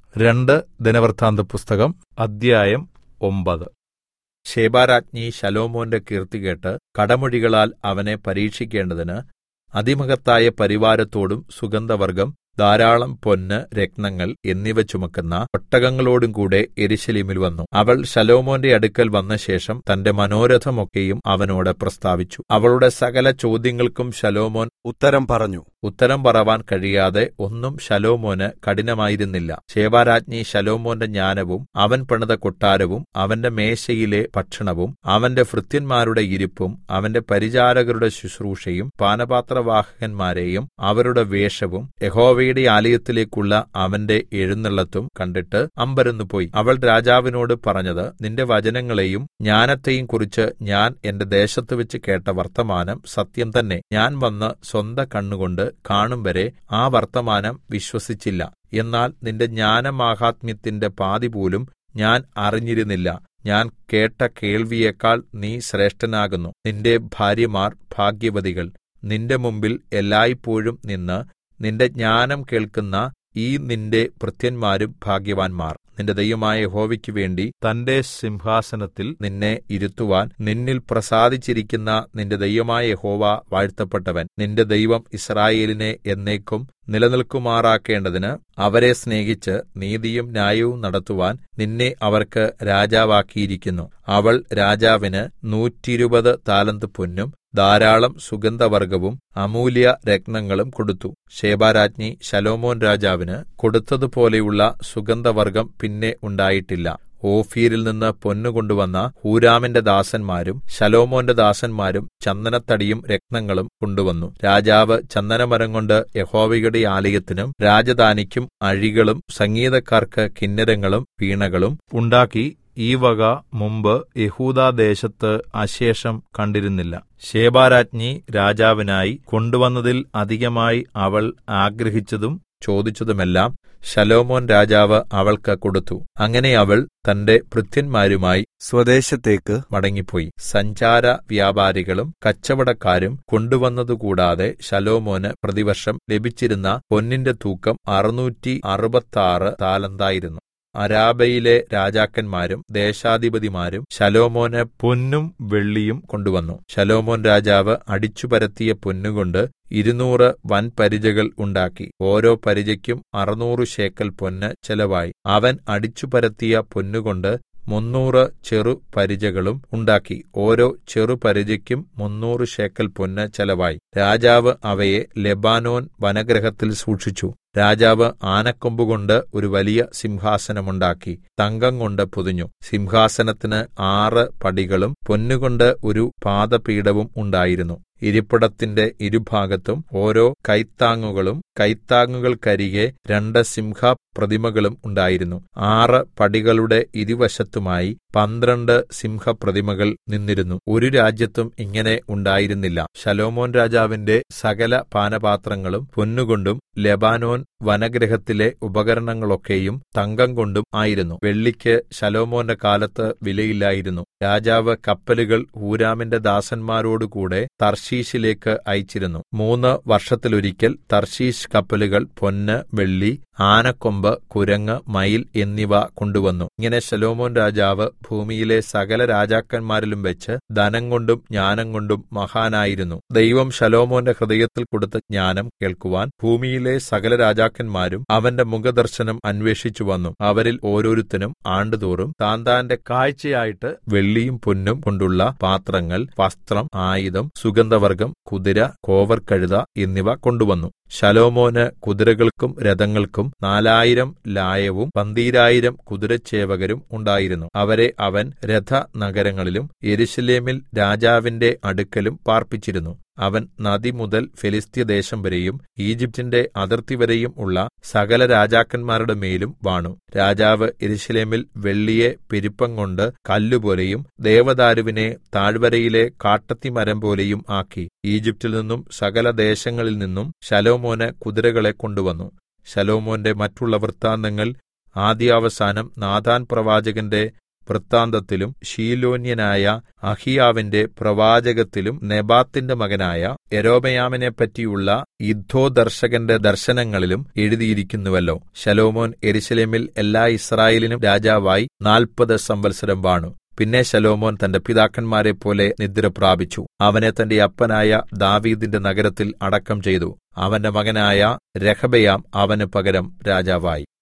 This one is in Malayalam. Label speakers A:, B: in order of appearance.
A: 2 ദിനവൃത്താന്തപുസ്തകം അദ്ധ്യായം 9. ശെബാരാജ്ഞി ശലോമോന്റെ കീർത്തി കേട്ട് കടമൊഴികളാൽ അവനെ പരീക്ഷിക്കേണ്ടതിന് അതിമഹത്തായ പരിവാരത്തോടും സുഗന്ധവർഗ്ഗം, ധാരാളം പൊന്ന്, രത്നങ്ങൾ എന്നിവ ചുമക്കുന്ന ഒട്ടകങ്ങളോടും കൂടെ യെരൂശലേമിൽ വന്നു. അവൾ ശലോമോന്റെ അടുക്കൽ വന്നശേഷം തന്റെ മനോരഥമൊക്കെയും അവനോട് പ്രസ്താവിച്ചു. അവളുടെ സകല ചോദ്യങ്ങൾക്കും ശലോമോൻ
B: ഉത്തരം പറഞ്ഞു.
A: ഉത്തരം പറവാൻ കഴിയാതെ ഒന്നും ശലോമോന് കഠിനമായിരുന്നില്ല. ശെബാരാജ്ഞി ശലോമോന്റെ ജ്ഞാനവും അവൻ പണിത കൊട്ടാരവും അവന്റെ മേശയിലെ ഭക്ഷണവും അവന്റെ ഭൃത്യന്മാരുടെ ഇരിപ്പും അവന്റെ പരിചാരകരുടെ ശുശ്രൂഷയും പാനപാത്രവാഹകന്മാരെയും അവരുടെ വേഷവും യഹോവയുടെ ആലയത്തിലേക്കുള്ള അവന്റെ എഴുന്നള്ളത്തും കണ്ടിട്ട് അമ്പരന്നുപോയി. അവൾ രാജാവിനോട് പറഞ്ഞത്, നിന്റെ വചനങ്ങളെയും ജ്ഞാനത്തെയും കുറിച്ച് ഞാൻ എന്റെ ദേശത്തുവെച്ച് കേട്ട വർത്തമാനം സത്യം തന്നെ. ഞാൻ വന്ന് സ്വന്ത കണ്ണുകൊണ്ട് കാണും വരെ ആ വർത്തമാനം വിശ്വസിച്ചില്ല. എന്നാൽ നിന്റെ ജ്ഞാനമാഹാത്മ്യത്തിന്റെ പാതിപോലും ഞാൻ അറിഞ്ഞിരുന്നില്ല. ഞാൻ കേട്ട കേൾവിയേക്കാൾ നീ ശ്രേഷ്ഠനാകുന്നു. നിന്റെ ഭാര്യമാർ ഭാഗ്യവതികൾ. നിന്റെ മുമ്പിൽ എല്ലായ്പോഴും നിന്ന് നിന്റെ ജ്ഞാനം കേൾക്കുന്ന ഈ നിന്റെ ഭൃത്യന്മാരും ഭാഗ്യവാന്മാർ. നിന്റെ ദൈവമായ യഹോവയ്ക്ക് വേണ്ടി തന്റെ സിംഹാസനത്തിൽ നിന്നെ ഇരുത്തുവാൻ നിന്നിൽ പ്രസാദിച്ചിരിക്കുന്ന നിന്റെ ദൈവമായ യഹോവ വാഴ്ത്തപ്പെട്ടവൻ. നിന്റെ ദൈവം യിസ്രായേലിനെ എന്നേക്കും നിലനിൽക്കുമാറാക്കേണ്ടതിന് അവരെ സ്നേഹിച്ച് നീതിയും ന്യായവും നടത്തുവാൻ നിന്നെ അവർക്ക് രാജാവാക്കിയിരിക്കുന്നു. അവൾ രാജാവിന് 120 താലന്ത് പൊന്നും ധാരാളം സുഗന്ധവർഗ്ഗവും അമൂല്യ രത്നങ്ങളും കൊടുത്തു. ശെബാരാജ്ഞി ശലോമോൻ രാജാവിന് കൊടുത്തതുപോലെയുള്ള സുഗന്ധവർഗ്ഗം പിന്നെ ഉണ്ടായിട്ടില്ല. ഓഫീരിൽ നിന്ന് പൊന്നു കൊണ്ടുവന്ന ഹൂരാമിന്റെ ദാസന്മാരും ശലോമോന്റെ ദാസന്മാരും ചന്ദനത്തടിയും രത്നങ്ങളും കൊണ്ടുവന്നു. രാജാവ് ചന്ദനമരം കൊണ്ട് യഹോവയുടെ ആലയത്തിനും രാജധാനിക്കും അഴികളും സംഗീതക്കാർക്ക് കിന്നരങ്ങളും വീണകളും ഉണ്ടാക്കി. ഈ വക മുമ്പ് യെഹൂദാദേശത്ത് അശേഷം കണ്ടിരുന്നില്ല. ശെബാരാജ്ഞി രാജാവിനായി കൊണ്ടുവന്നതിൽ അധികമായി അവൾ ആഗ്രഹിച്ചതും ചോദിച്ചതുമെല്ലാം ശലോമോൻ രാജാവ് അവൾക്ക് കൊടുത്തു. അങ്ങനെ അവൾ തന്റെ ഭൃത്യന്മാരുമായി
B: സ്വദേശത്തേക്ക്
A: മടങ്ങിപ്പോയി. സഞ്ചാര വ്യാപാരികളും കച്ചവടക്കാരും കൊണ്ടുവന്നതുകൂടാതെ ശലോമോന് പ്രതിവർഷം ലഭിച്ചിരുന്ന പൊന്നിന്റെ തൂക്കം 666 താലന്തായിരുന്നു. അരാബയിലെ രാജാക്കന്മാരും ദേശാധിപതിമാരും ശലോമോന് പൊന്നും വെള്ളിയും കൊണ്ടുവന്നു. ശലോമോൻ രാജാവ് അടിച്ചുപരത്തിയ പൊന്നുകൊണ്ട് 200 വൻപരിചകൾ ഉണ്ടാക്കി. ഓരോ പരിചയ്ക്കും 600 ശേക്കെൽ പൊന്ന് ചെലവായി. അവൻ അടിച്ചുപരത്തിയ പൊന്നുകൊണ്ട് 300 ചെറു പരിചകളും ഉണ്ടാക്കി. ഓരോ ചെറു പരിചയ്ക്കും 300 ശേക്കെൽ പൊന്ന് ചെലവായി. രാജാവ് അവയെ ലെബാനോൻ വനഗൃഹത്തിൽ സൂക്ഷിച്ചു. രാജാവ് ആനക്കൊമ്പുകൊണ്ട് ഒരു വലിയ സിംഹാസനമുണ്ടാക്കി തങ്കം കൊണ്ട് പൊതിഞ്ഞു. സിംഹാസനത്തിന് 6 പടികളും പൊന്നുകൊണ്ട് ഒരു പാദപീഠവും ഉണ്ടായിരുന്നു. ഇരിപ്പിടത്തിന്റെ ഇരുഭാഗത്തും ഓരോ കൈത്താങ്ങുകളും കൈത്താങ്ങുകൾക്കരികെ 2 സിംഹപ്രതിമകളും ഉണ്ടായിരുന്നു. 6 പടികളുടെ ഇരുവശത്തുമായി 12 സിംഹപ്രതിമകൾ നിന്നിരുന്നു. ഒരു രാജ്യത്തും ഇങ്ങനെ ഉണ്ടായിരുന്നില്ല. ശലോമോൻ രാജാവിന്റെ സകല പാനപാത്രങ്ങളും പൊന്നുകൊണ്ടും ലെബാനോൻ വനഗൃഹത്തിലെ ഉപകരണങ്ങളൊക്കെയും തങ്കം കൊണ്ടും ആയിരുന്നു. വെള്ളിക്ക് ശലോമോന്റെ കാലത്ത് വിലയില്ലായിരുന്നു. രാജാവ് കപ്പലുകൾ ഹൂരാമിന്റെ ദാസന്മാരോടുകൂടെ തർശീശിലേക്ക് അയച്ചിരുന്നു. 3 വർഷത്തിലൊരിക്കൽ തർശീശ് കപ്പലുകൾ പൊന്ന്, വെള്ളി, ആനക്കൊമ്പ്, കുരങ്ങ്, മയിൽ എന്നിവ കൊണ്ടുവന്നു. ഇങ്ങനെ ശലോമോൻ രാജാവ് ഭൂമിയിലെ സകല രാജാക്കന്മാരിലും വെച്ച് ധനം കൊണ്ടും ജ്ഞാനം കൊണ്ടും മഹാനായിരുന്നു. ദൈവം ശലോമോന്റെ ഹൃദയത്തിൽ കൊടുത്ത ജ്ഞാനം കേൾക്കുവാൻ ഭൂമിയിലെ സകല രാജാക്കന്മാരും അവന്റെ മുഖദർശനം അന്വേഷിച്ചു വന്നു. അവരിൽ ഓരോരുത്തനും ആണ്ടുതോറും താന്താന്റെ കാഴ്ചയായിട്ട് വെള്ളിയും പൊന്നും കൊണ്ടുള്ള പാത്രങ്ങൾ, വസ്ത്രം, ആയുധം, സുഗന്ധവർഗ്ഗം, കുതിര, കോവർകഴുത എന്നിവ കൊണ്ടുവന്നു. ശലോമോന് കുതിരകൾക്കും രഥങ്ങൾക്കും 4000 ലായവും 12000 കുതിരച്ചേവകരും ഉണ്ടായിരുന്നു. അവരെ അവൻ രഥനഗരങ്ങളിലും യെരൂശലേമിൽ രാജാവിന്റെ അടുക്കലും പാർപ്പിച്ചിരുന്നു. അവൻ നദി മുതൽ ഫെലിസ്ത്യദേശം വരെയും ഈജിപ്റ്റിന്റെ അതിർത്തി വരെയും ഉള്ള സകല രാജാക്കന്മാരുടെ മേലും വാണു. രാജാവ് യെരൂശലേമിൽ വെള്ളിയെ പെരുപ്പംകൊണ്ട് കല്ലുപോലെയും ദേവദാരുവിനെ താഴ്വരയിലെ കാട്ടത്തിമരം പോലെയും ആക്കി. ഈജിപ്റ്റിൽ നിന്നും സകല ദേശങ്ങളിൽ നിന്നും ശലോമോന് കുതിരകളെ കൊണ്ടുവന്നു. ശലോമോന്റെ മറ്റുള്ള വൃത്താന്തങ്ങൾ ആദ്യാവസാനം നാഥാൻ പ്രവാചകന്റെ വൃത്താന്തത്തിലും ശീലോന്യനായ അഹിയാവിന്റെ പ്രവാചകത്തിലും നെബാത്തിന്റെ മകനായ യൊരോബെയാമിനെപ്പറ്റിയുള്ള ഇദ്ദോദർശകന്റെ ദർശനങ്ങളിലും എഴുതിയിരിക്കുന്നുവല്ലോ. ശലോമോൻ യെരൂശലേമിൽ എല്ലാ യിസ്രായേലിനും രാജാവായി 40 സംവത്സരം വാണു. പിന്നെ ശലോമോൻ തന്റെ പിതാക്കന്മാരെപ്പോലെ നിദ്രപ്രാപിച്ചു. അവനെ തന്റെ അപ്പനായ ദാവീദിന്റെ നഗരത്തിൽ അടക്കം ചെയ്തു. അവന്റെ മകനായ രെഹബെയാം അവന് പകരം രാജാവായി.